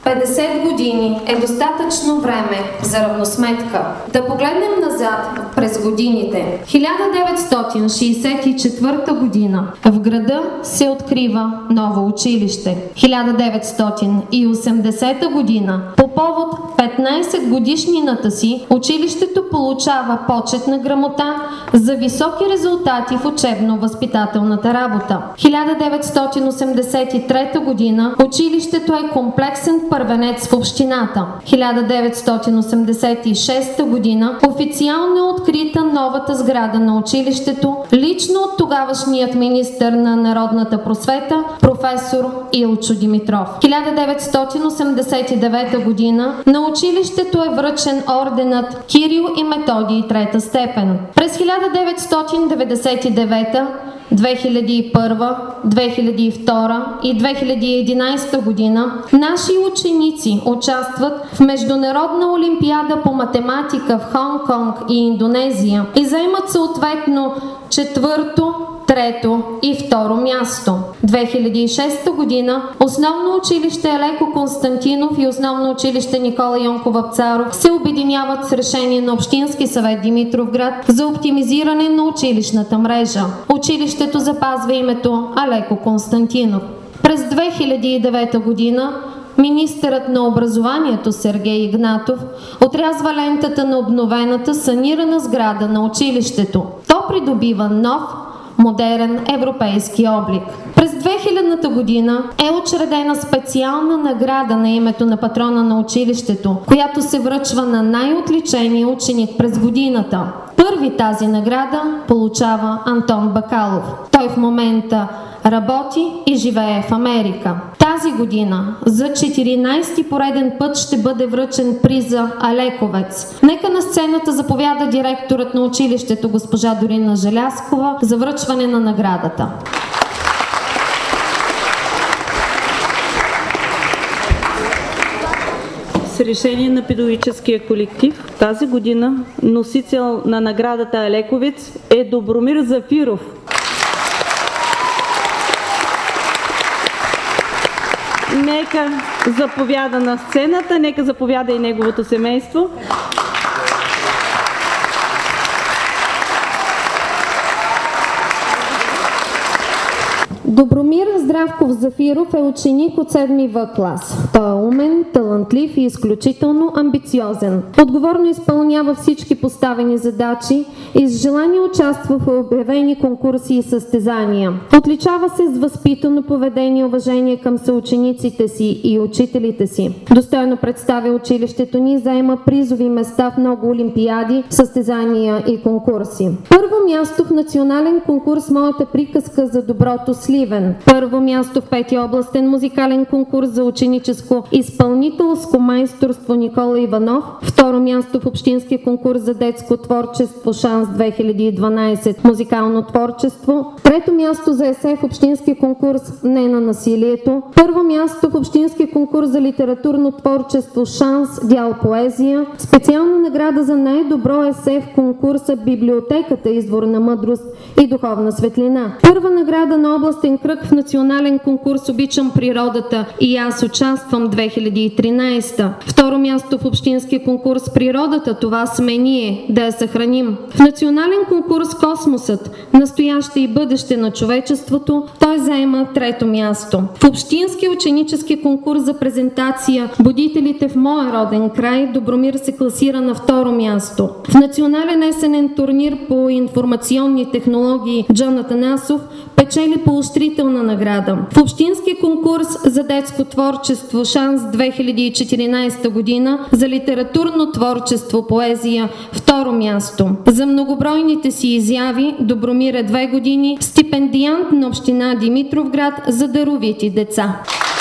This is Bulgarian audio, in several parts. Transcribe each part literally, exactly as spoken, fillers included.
петдесет години е достатъчно време за равносметка. Да погледнем назад през годините. хиляда деветстотин шейсет и четвърта година в града се открива ново училище. хиляда деветстотин и осемдесета година по повод петнайсет годишнината си училището получава почетна грамота за високи резултати в учебно-възпитателната работа. хиляда деветстотин осемдесет и трета година училището е комплексен първенец в общината. хиляда деветстотин осемдесет и шеста година официално е открита новата сграда на училището, лично от тогавашният министър на народната просвета професор Илчо Димитров. хиляда деветстотин осемдесет и девета година на училището е връчен орденът Кирил и Методий трета степен. През хиляда деветстотин деветдесет и девета, две хиляди и първа, две хиляди и втора и две хиляди и единайсета година наши ученици участват в Международна олимпиада по математика в Хонг-Конг и Индонезия и заемат съответно четвърто, трето и второ място. две хиляди и шеста година Основно училище Алеко Константинов и Основно училище Никола Йонков Вапцаров се обединяват с решение на Общински съвет Димитровград за оптимизиране на училищната мрежа. Училището запазва името Алеко Константинов. През две хиляди и девета година министърът на образованието Сергей Игнатов отрязва лентата на обновената санирана сграда на училището. То придобива нов, модерен европейски облик. През две хилядната година е учредена специална награда на името на патрона на училището, която се връчва на най-отличения ученик през годината. Първи тази награда получава Антон Бакалов. Той в момента работи и живее в Америка. Тази година за четиринайсети пореден път ще бъде връчен приза Алековец. Нека на сцената заповяда директорът на училището госпожа Дорина Желязкова за връчване на наградата. С решение на педагогическия колектив тази година носител на наградата Алековец е Добромир Зафиров. Нека заповяда на сцената, нека заповяда и неговото семейство. Добромир Здравков Зафиров е ученик от седми В клас. Той е умен, талантлив и изключително амбициозен. Отговорно изпълнява всички поставени задачи и с желание участва в обявени конкурси и състезания. Отличава се с възпитано поведение и уважение към съучениците си и учителите си. Достойно представя училището ни, заема призови места в много олимпиади, състезания и конкурси. Първо място в национален конкурс "Моята приказка за доброто" Сливен. Първо място в пети областен музикален конкурс за ученическо изпълнителско майсторство Никола Иванов. Второ място в общински конкурс за детско творчество Шанс две хиляди и дванайсет музикално творчество. Трето място за есе в общински конкурс "Не на насилието". Първо място в общински конкурс за литературно творчество Шанс дял поезия. Специална награда за най-добро есе в конкурса "Библиотеката извор на мъдрост и духовна светлина". Първа награда на областен кръг в национален конкурс "Обичам природата и аз участвам" две хиляди и тринайсета. Второ място в общински конкурс "Природата, това сме ние, да я съхраним". В национален конкурс "Космосът, настояще и бъдеще на човечеството" той заема трето място. В общински ученически конкурс за презентация "Будителите в моя роден край" Добромир се класира на второ място. В национален есенен турнир по информационни технологии Джон Атанасов печели поощрителна награда. В общински конкурс за детско творчество Шанс две хиляди и четиринайсета година за литературно творчество поезия второ място. За многобройните си изяви Добромир е две години стипендиант на община Димитровград за даровити деца.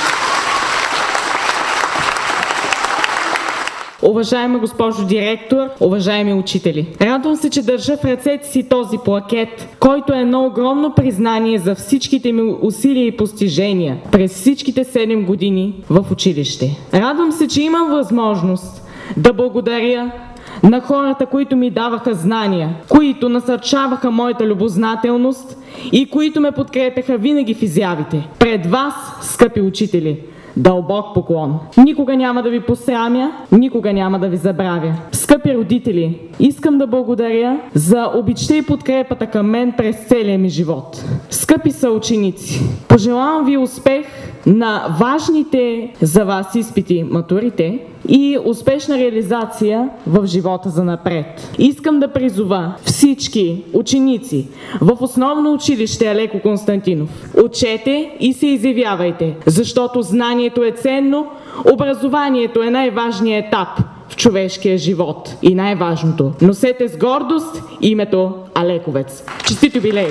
Уважаема госпожо директор, уважаеми учители! Радвам се, че държа в ръцете си този плакет, който е едно огромно признание за всичките ми усилия и постижения през всичките седем години в училище. Радвам се, че имам възможност да благодаря на хората, които ми даваха знания, които насърчаваха моята любознателност и които ме подкрепяха винаги в изявите. Пред вас, скъпи учители, дълбок поклон. Никога няма да ви посрамя, никога няма да ви забравя. Скъпи родители, искам да благодаря за обичта и подкрепата към мен през целия ми живот. Скъпи съученици, пожелавам ви успех на важните за вас изпити, матурите, и успешна реализация в живота занапред. Искам да призова всички ученици в основно училище Алеко Константинов. Учете и се изявявайте, защото знанието е ценно, образованието е най-важният етап в човешкия живот. И най-важното, носете с гордост името Алековец. Честит юбилей!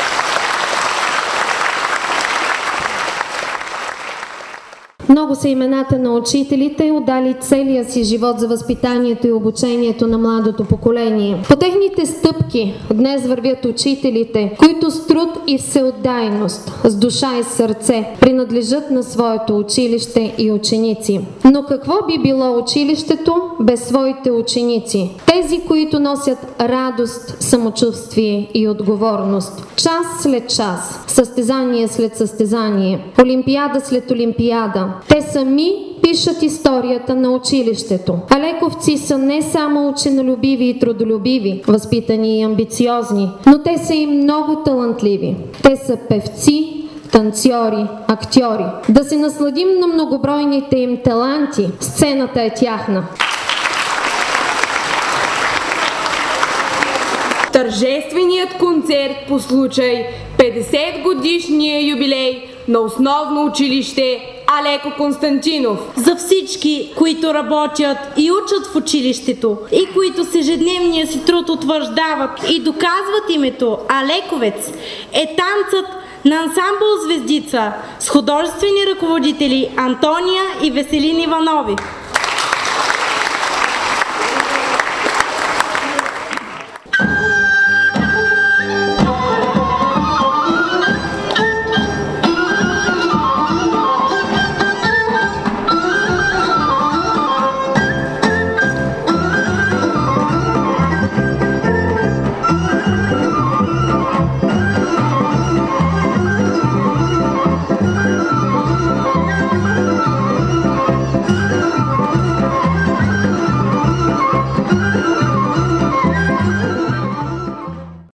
Много са имената на учителите, отдали целия си живот за възпитанието и обучението на младото поколение. По техните стъпки днес вървят учителите, които с труд и всеотдайност, с душа и сърце принадлежат на своето училище и ученици. Но какво би било училището без своите ученици? Тези, които носят радост, самочувствие и отговорност. Час след час, състезание след състезание, олимпиада след олимпиада. Те сами пишат историята на училището. Алековци са не само ученолюбиви и трудолюбиви, възпитани и амбициозни, но те са и много талантливи. Те са певци, танцори, актьори. Да се насладим на многобройните им таланти. Сцената е тяхна. Тържественият концерт по случай петдесет годишния юбилей на основно училище Алеко Константинов. За всички, които работят и учат в училището и които с ежедневния си труд утвърждават и доказват името Алековец, е танцът на ансамбъл Звездица с художествени ръководители Антония и Веселин Иванови.